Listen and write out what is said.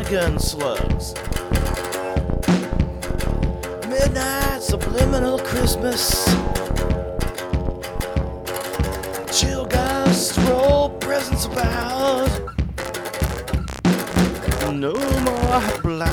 shotgun slugs. Midnight subliminal Christmas. Chill guys roll presents about. No more black